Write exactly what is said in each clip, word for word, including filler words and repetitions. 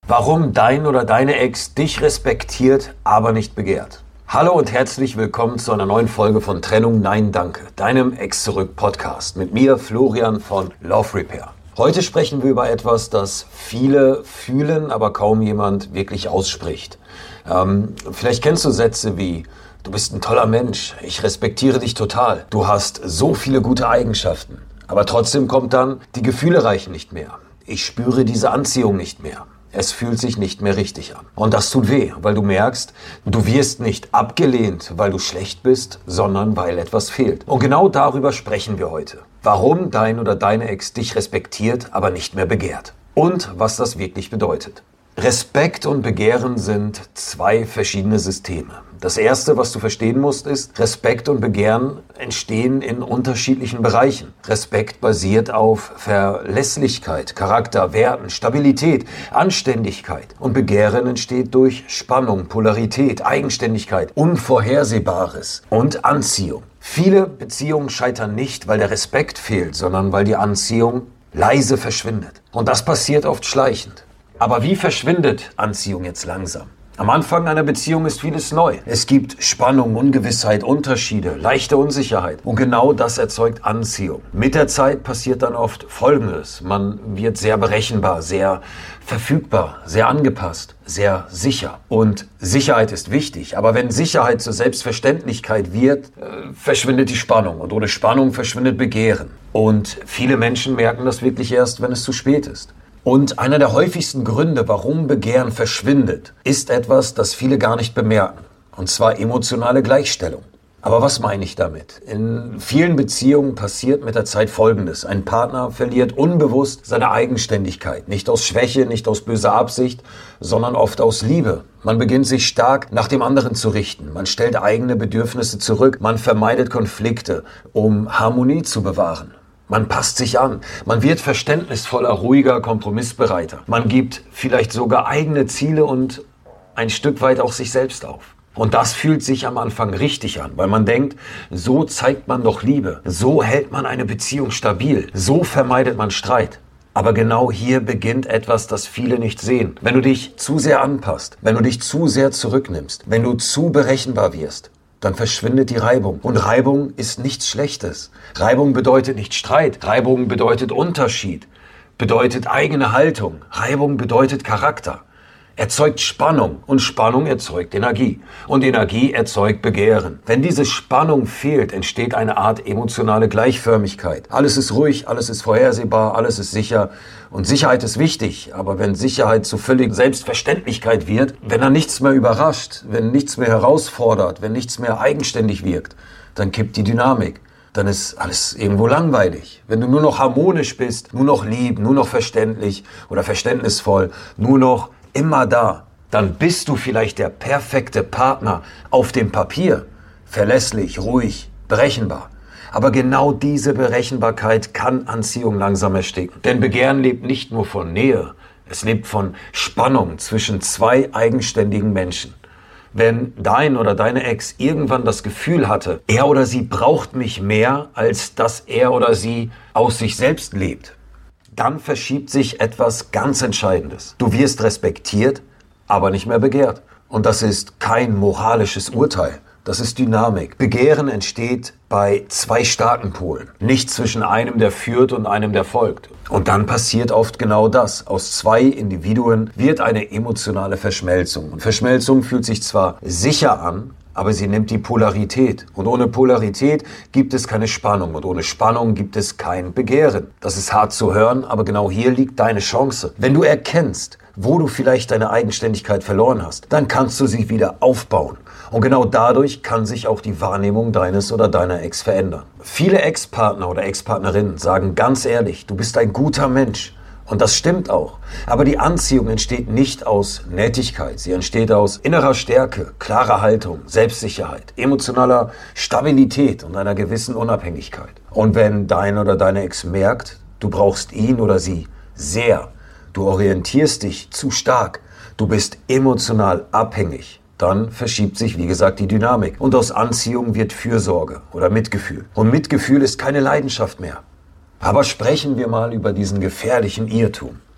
Warum dein oder deine Ex dich respektiert, aber nicht begehrt. Hallo und herzlich willkommen zu einer neuen Folge von Trennung Nein Danke, deinem Ex-Zurück-Podcast mit mir, Florian von Love Repair. Heute sprechen wir über etwas, das viele fühlen, aber kaum jemand wirklich ausspricht. Ähm, vielleicht kennst du Sätze wie: Du bist ein toller Mensch, ich respektiere dich total, du hast so viele gute Eigenschaften. Aber trotzdem kommt dann: Die Gefühle reichen nicht mehr, ich spüre diese Anziehung nicht mehr. Es fühlt sich nicht mehr richtig an. Und das tut weh, weil du merkst, du wirst nicht abgelehnt, weil du schlecht bist, sondern weil etwas fehlt. Und genau darüber sprechen wir heute. Warum dein oder deine Ex dich respektiert, aber nicht mehr begehrt. Und was das wirklich bedeutet. Respekt und Begehren sind zwei verschiedene Systeme. Das erste, was du verstehen musst, ist, Respekt und Begehren entstehen in unterschiedlichen Bereichen. Respekt basiert auf Verlässlichkeit, Charakter, Werten, Stabilität, Anständigkeit. Und Begehren entsteht durch Spannung, Polarität, Eigenständigkeit, Unvorhersehbares und Anziehung. Viele Beziehungen scheitern nicht, weil der Respekt fehlt, sondern weil die Anziehung leise verschwindet. Und das passiert oft schleichend. Aber wie verschwindet Anziehung jetzt langsam? Am Anfang einer Beziehung ist vieles neu. Es gibt Spannung, Ungewissheit, Unterschiede, leichte Unsicherheit. Und genau das erzeugt Anziehung. Mit der Zeit passiert dann oft Folgendes. Man wird sehr berechenbar, sehr verfügbar, sehr angepasst, sehr sicher. Und Sicherheit ist wichtig. Aber wenn Sicherheit zur Selbstverständlichkeit wird, äh, verschwindet die Spannung. Und ohne Spannung verschwindet Begehren. Und viele Menschen merken das wirklich erst, wenn es zu spät ist. Und einer der häufigsten Gründe, warum Begehren verschwindet, ist etwas, das viele gar nicht bemerken. Und zwar emotionale Gleichstellung. Aber was meine ich damit? In vielen Beziehungen passiert mit der Zeit Folgendes. Ein Partner verliert unbewusst seine Eigenständigkeit. Nicht aus Schwäche, nicht aus böser Absicht, sondern oft aus Liebe. Man beginnt sich stark nach dem anderen zu richten. Man stellt eigene Bedürfnisse zurück. Man vermeidet Konflikte, um Harmonie zu bewahren. Man passt sich an, man wird verständnisvoller, ruhiger, kompromissbereiter. Man gibt vielleicht sogar eigene Ziele und ein Stück weit auch sich selbst auf. Und das fühlt sich am Anfang richtig an, weil man denkt, so zeigt man doch Liebe, so hält man eine Beziehung stabil, so vermeidet man Streit. Aber genau hier beginnt etwas, das viele nicht sehen. Wenn du dich zu sehr anpasst, wenn du dich zu sehr zurücknimmst, wenn du zu berechenbar wirst, dann verschwindet die Reibung. Und Reibung ist nichts Schlechtes. Reibung bedeutet nicht Streit. Reibung bedeutet Unterschied, bedeutet eigene Haltung. Reibung bedeutet Charakter. Erzeugt Spannung und Spannung erzeugt Energie. Und Energie erzeugt Begehren. Wenn diese Spannung fehlt, entsteht eine Art emotionale Gleichförmigkeit. Alles ist ruhig, alles ist vorhersehbar, alles ist sicher. Und Sicherheit ist wichtig, aber wenn Sicherheit zu völlig Selbstverständlichkeit wird, wenn dann nichts mehr überrascht, wenn nichts mehr herausfordert, wenn nichts mehr eigenständig wirkt, dann kippt die Dynamik. Dann ist alles irgendwo langweilig. Wenn du nur noch harmonisch bist, nur noch lieb, nur noch verständlich oder verständnisvoll, nur noch immer da, dann bist du vielleicht der perfekte Partner auf dem Papier. Verlässlich, ruhig, berechenbar. Aber genau diese Berechenbarkeit kann Anziehung langsam ersticken. Denn Begehren lebt nicht nur von Nähe, es lebt von Spannung zwischen zwei eigenständigen Menschen. Wenn dein oder deine Ex irgendwann das Gefühl hatte, er oder sie braucht mich mehr, als dass er oder sie aus sich selbst lebt, dann verschiebt sich etwas ganz Entscheidendes. Du wirst respektiert, aber nicht mehr begehrt. Und das ist kein moralisches Urteil. Das ist Dynamik. Begehren entsteht bei zwei starken Polen. Nicht zwischen einem, der führt und einem, der folgt. Und dann passiert oft genau das. Aus zwei Individuen wird eine emotionale Verschmelzung. Und Verschmelzung fühlt sich zwar sicher an, aber sie nimmt die Polarität. Und ohne Polarität gibt es keine Spannung. Und ohne Spannung gibt es kein Begehren. Das ist hart zu hören, aber genau hier liegt deine Chance. Wenn du erkennst, wo du vielleicht deine Eigenständigkeit verloren hast, dann kannst du sie wieder aufbauen. Und genau dadurch kann sich auch die Wahrnehmung deines oder deiner Ex verändern. Viele Ex-Partner oder Ex-Partnerinnen sagen ganz ehrlich, du bist ein guter Mensch. Und das stimmt auch. Aber die Anziehung entsteht nicht aus Nettigkeit. Sie entsteht aus innerer Stärke, klarer Haltung, Selbstsicherheit, emotionaler Stabilität und einer gewissen Unabhängigkeit. Und wenn dein oder deine Ex merkt, du brauchst ihn oder sie sehr, du orientierst dich zu stark, du bist emotional abhängig, dann verschiebt sich, wie gesagt, die Dynamik. Und aus Anziehung wird Fürsorge oder Mitgefühl. Und Mitgefühl ist keine Leidenschaft mehr. Aber sprechen wir mal über diesen gefährlichen Irrtum.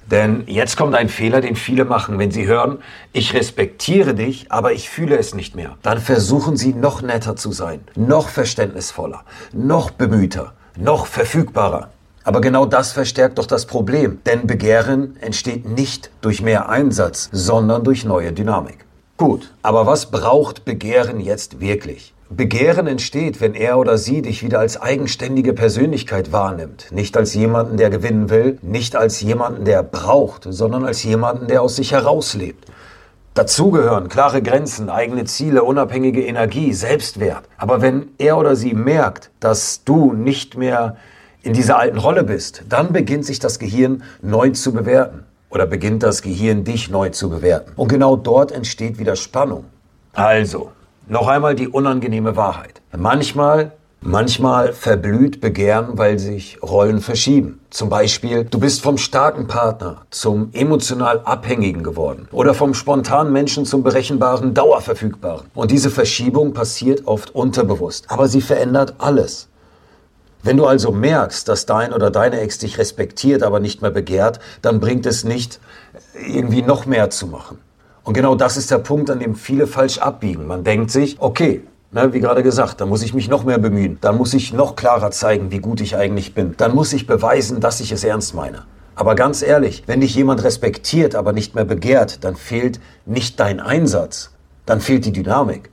Denn jetzt kommt ein Fehler, den viele machen, wenn sie hören, ich respektiere dich, aber ich fühle es nicht mehr. Dann versuchen sie noch netter zu sein, noch verständnisvoller, noch bemühter, noch verfügbarer. Aber genau das verstärkt doch das Problem, denn Begehren entsteht nicht durch mehr Einsatz, sondern durch neue Dynamik. Gut, aber was braucht Begehren jetzt wirklich? Begehren entsteht, wenn er oder sie dich wieder als eigenständige Persönlichkeit wahrnimmt. Nicht als jemanden, der gewinnen will, nicht als jemanden, der braucht, sondern als jemanden, der aus sich herauslebt. Dazu gehören klare Grenzen, eigene Ziele, unabhängige Energie, Selbstwert. Aber wenn er oder sie merkt, dass du nicht mehr in dieser alten Rolle bist, dann beginnt sich das Gehirn neu zu bewerten. Oder beginnt das Gehirn dich neu zu bewerten. Und genau dort entsteht wieder Spannung. Also, noch einmal die unangenehme Wahrheit. Manchmal, manchmal verblüht Begehren, weil sich Rollen verschieben. Zum Beispiel, du bist vom starken Partner zum emotional Abhängigen geworden. Oder vom spontanen Menschen zum berechenbaren, Dauerverfügbaren. Und diese Verschiebung passiert oft unterbewusst. Aber sie verändert alles. Wenn du also merkst, dass dein oder deine Ex dich respektiert, aber nicht mehr begehrt, dann bringt es nicht, irgendwie noch mehr zu machen. Und genau das ist der Punkt, an dem viele falsch abbiegen. Man denkt sich, okay, ne, wie gerade gesagt, dann muss ich mich noch mehr bemühen. Dann muss ich noch klarer zeigen, wie gut ich eigentlich bin. Dann muss ich beweisen, dass ich es ernst meine. Aber ganz ehrlich, wenn dich jemand respektiert, aber nicht mehr begehrt, dann fehlt nicht dein Einsatz. Dann fehlt die Dynamik.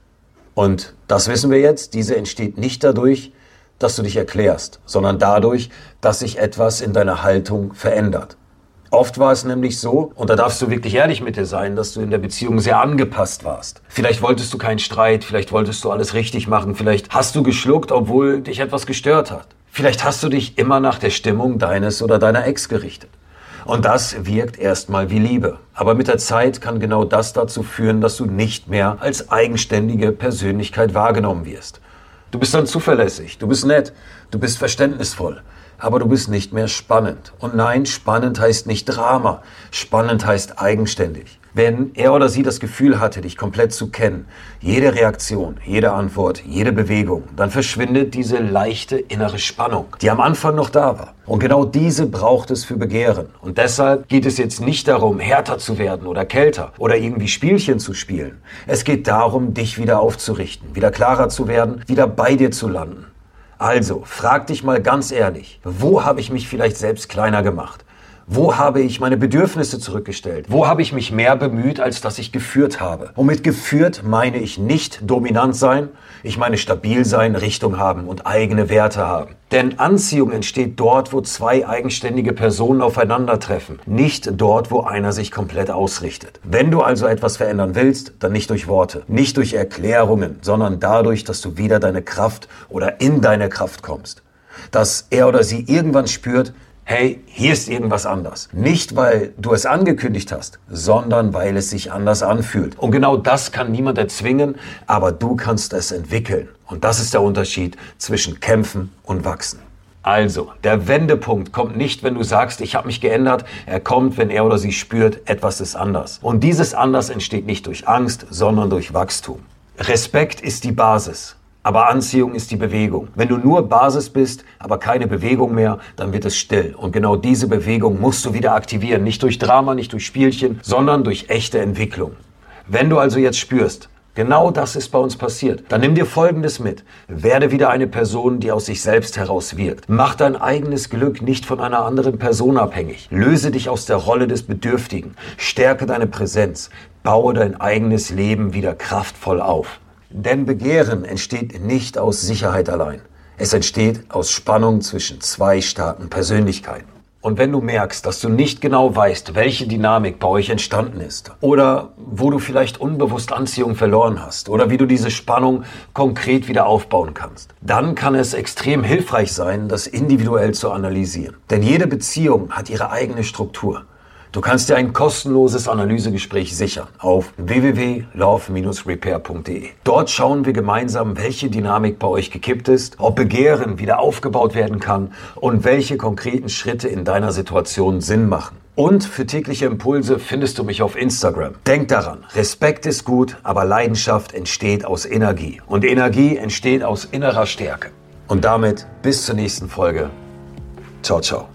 Und das wissen wir jetzt, diese entsteht nicht dadurch, dass du dich erklärst, sondern dadurch, dass sich etwas in deiner Haltung verändert. Oft war es nämlich so, und da darfst du wirklich ehrlich mit dir sein, dass du in der Beziehung sehr angepasst warst. Vielleicht wolltest du keinen Streit, vielleicht wolltest du alles richtig machen, vielleicht hast du geschluckt, obwohl dich etwas gestört hat. Vielleicht hast du dich immer nach der Stimmung deines oder deiner Ex gerichtet. Und das wirkt erstmal wie Liebe. Aber mit der Zeit kann genau das dazu führen, dass du nicht mehr als eigenständige Persönlichkeit wahrgenommen wirst. Du bist dann zuverlässig, du bist nett, du bist verständnisvoll. Aber du bist nicht mehr spannend. Und nein, spannend heißt nicht Drama. Spannend heißt eigenständig. Wenn er oder sie das Gefühl hatte, dich komplett zu kennen, jede Reaktion, jede Antwort, jede Bewegung, dann verschwindet diese leichte innere Spannung, die am Anfang noch da war. Und genau diese braucht es für Begehren. Und deshalb geht es jetzt nicht darum, härter zu werden oder kälter oder irgendwie Spielchen zu spielen. Es geht darum, dich wieder aufzurichten, wieder klarer zu werden, wieder bei dir zu landen. Also, frag dich mal ganz ehrlich, wo habe ich mich vielleicht selbst kleiner gemacht? Wo habe ich meine Bedürfnisse zurückgestellt? Wo habe ich mich mehr bemüht, als dass ich geführt habe? Und mit geführt meine ich nicht dominant sein, ich meine stabil sein, Richtung haben und eigene Werte haben. Denn Anziehung entsteht dort, wo zwei eigenständige Personen aufeinandertreffen, nicht dort, wo einer sich komplett ausrichtet. Wenn du also etwas verändern willst, dann nicht durch Worte, nicht durch Erklärungen, sondern dadurch, dass du wieder deine Kraft oder in deine Kraft kommst. Dass er oder sie irgendwann spürt, hey, hier ist irgendwas anders. Nicht, weil du es angekündigt hast, sondern weil es sich anders anfühlt. Und genau das kann niemand erzwingen, aber du kannst es entwickeln. Und das ist der Unterschied zwischen kämpfen und wachsen. Also, der Wendepunkt kommt nicht, wenn du sagst, ich habe mich geändert. Er kommt, wenn er oder sie spürt, etwas ist anders. Und dieses Anders entsteht nicht durch Angst, sondern durch Wachstum. Respekt ist die Basis. Aber Anziehung ist die Bewegung. Wenn du nur Basis bist, aber keine Bewegung mehr, dann wird es still. Und genau diese Bewegung musst du wieder aktivieren. Nicht durch Drama, nicht durch Spielchen, sondern durch echte Entwicklung. Wenn du also jetzt spürst, genau das ist bei uns passiert, dann nimm dir Folgendes mit. Werde wieder eine Person, die aus sich selbst heraus wirkt. Mach dein eigenes Glück nicht von einer anderen Person abhängig. Löse dich aus der Rolle des Bedürftigen. Stärke deine Präsenz. Baue dein eigenes Leben wieder kraftvoll auf. Denn Begehren entsteht nicht aus Sicherheit allein. Es entsteht aus Spannung zwischen zwei starken Persönlichkeiten. Und wenn du merkst, dass du nicht genau weißt, welche Dynamik bei euch entstanden ist oder wo du vielleicht unbewusst Anziehung verloren hast oder wie du diese Spannung konkret wieder aufbauen kannst, dann kann es extrem hilfreich sein, das individuell zu analysieren. Denn jede Beziehung hat ihre eigene Struktur. Du kannst dir ein kostenloses Analysegespräch sichern auf w w w punkt love dash repair punkt d e. Dort schauen wir gemeinsam, welche Dynamik bei euch gekippt ist, ob Begehren wieder aufgebaut werden kann und welche konkreten Schritte in deiner Situation Sinn machen. Und für tägliche Impulse findest du mich auf Instagram. Denk daran, Respekt ist gut, aber Leidenschaft entsteht aus Energie. Und Energie entsteht aus innerer Stärke. Und damit bis zur nächsten Folge. Ciao, ciao.